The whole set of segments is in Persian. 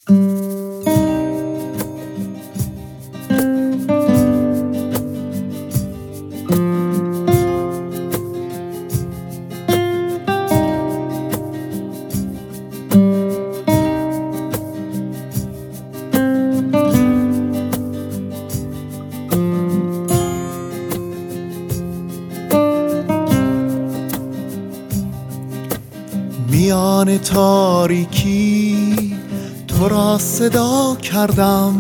میان تاریکی تو را صدا کردم،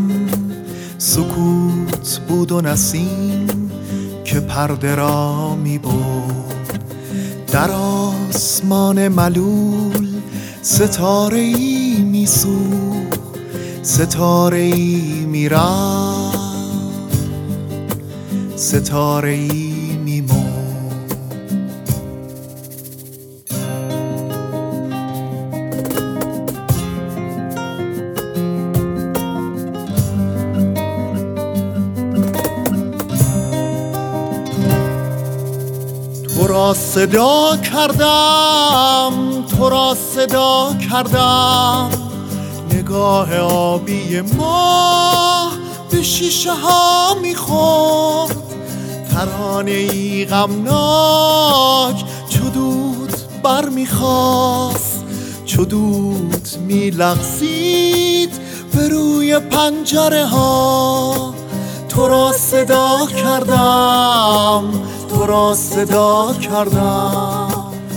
سکوت بود و نسیم که پرده را می برد. در آسمان ملول ستاره ای می سوخت، ستاره ای می رفت، ستاره ای می مرد. تو را صدا کردم، تو را صدا کردم، نگاه آبی ما به شیشه ها میخورد. ترانه ای غمناک چو دود بر میخواست، چو دود میلغزید به روی پنجره ها. تو را صدا کردم، تو را صدا کردم.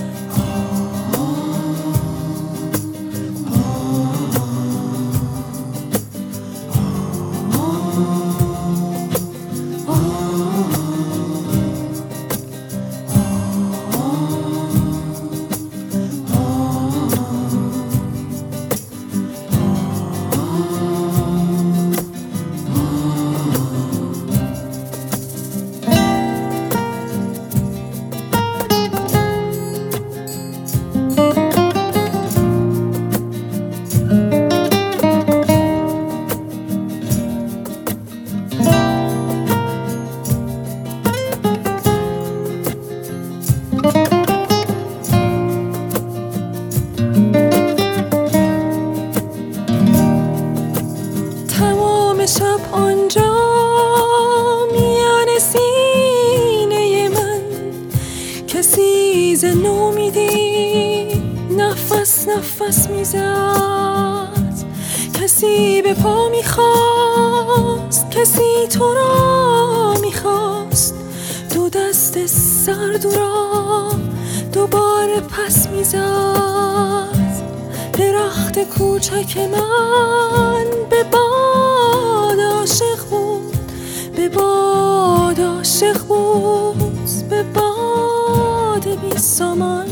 شب آنجا میان سینه من کسی ز نومیدی نفس نفس میزد. کسی به پا میخواست، کسی تو را میخواست. دو دست سرد را دوباره پس میزد. درخت کوچک من به باد عاشق بود، به باد عاشق بود، به باد بی سامان.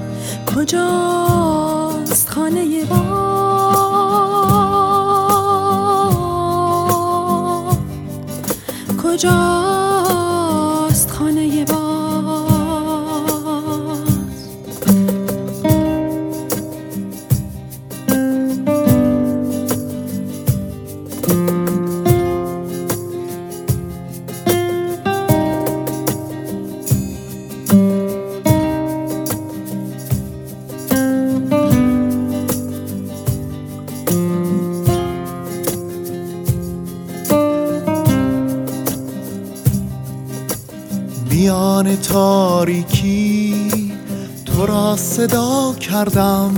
کجاست خانه باد؟ کجاست خانه باد؟ میان تاریکی تو را صدا کردم،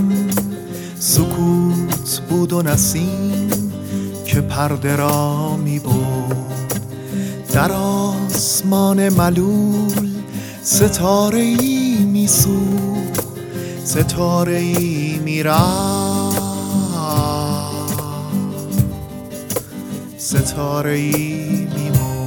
سکوت بود و نسیم که پرده را می برد. در آسمان ملول ستاره ای می سوخت، ستاره ای می رفت، ستاره ای می مرد.